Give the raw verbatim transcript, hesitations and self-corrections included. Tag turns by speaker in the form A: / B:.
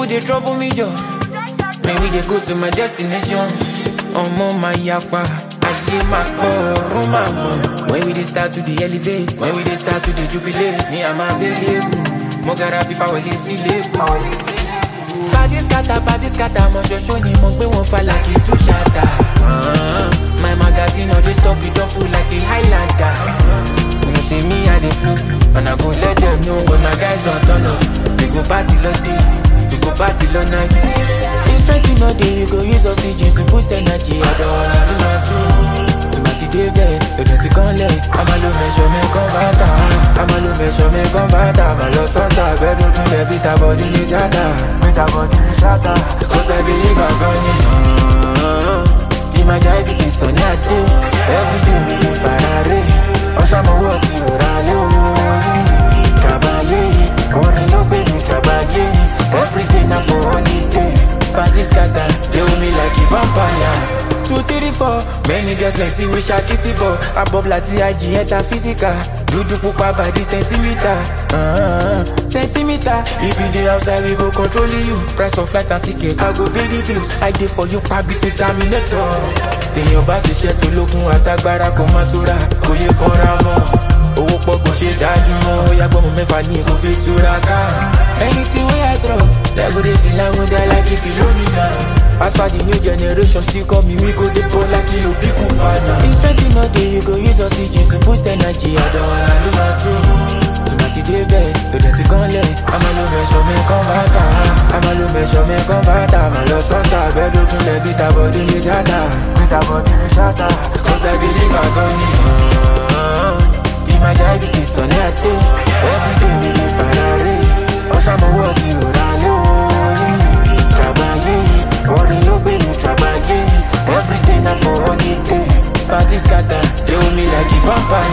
A: they trouble me, Joe. When we they go to my destination, I'm on my yapa. I hear my call, my mom. When we they start to the elevate, when we they start to the jubilate, me I'm available. Mogara before we see label. Party scatter, party scatter, mon show ni mon gbe won fa like it too shatter. My magazine all this stuff we don't full like a Highlander. You know see me I dey flow, and I go let them know when my guys don't turn up. We go party all day, we go party all night. If twenty no day, you go use oxygen to boost energy. I don't wanna lose my too. To my city bed, you don't see con let. I'm a low measure me converter. I'm a low measure me converter. I'm a low Santa, better do the beat about the jata. Beat about the jata. Cause I believe I'm gonna. In my diabetes, so now I say every day we do parare. Osama walk you rally. Kabaye, only no baby kabaye. Every day now for holiday. Party scatter, they owe me like a vampire. Two, three, four, many girls like see wish I kitty ball. Above lati I G enter physical. Do do pupa by the centimeter. Uh, centimeter. If you dey outside, we go control you. Price of flight and tickets, I go pay the bills. I dey for you, pabi to terminator. Then your boss is share to look more atagbara komatura. Oye konra owó pọ̀ kò ṣe dájú mọ́, ó yàgbọ́n mo mẹ́fà ní kò fi túra ká. Anything wey I drop, they go dey feel am with their like if you know me now. As for the new generation, still call me, we go dey pour like you big kupana. If twenty no day, you go use oxygen to boost energy. I don't wanna lose my true. Tonight dey bed, you don't see con let. I'm a low measure me converter. I'm a low measure me converter. I'm a low Santa, better do the beat about the jata. Beat about the jata. Cause I believe I'm gonna. My diabetes, so now I say every day we do parare. Osama walk you rally. Kabaye, only no baby kabaye. Every day now for holiday. Party scatter, they owe me like a vampire.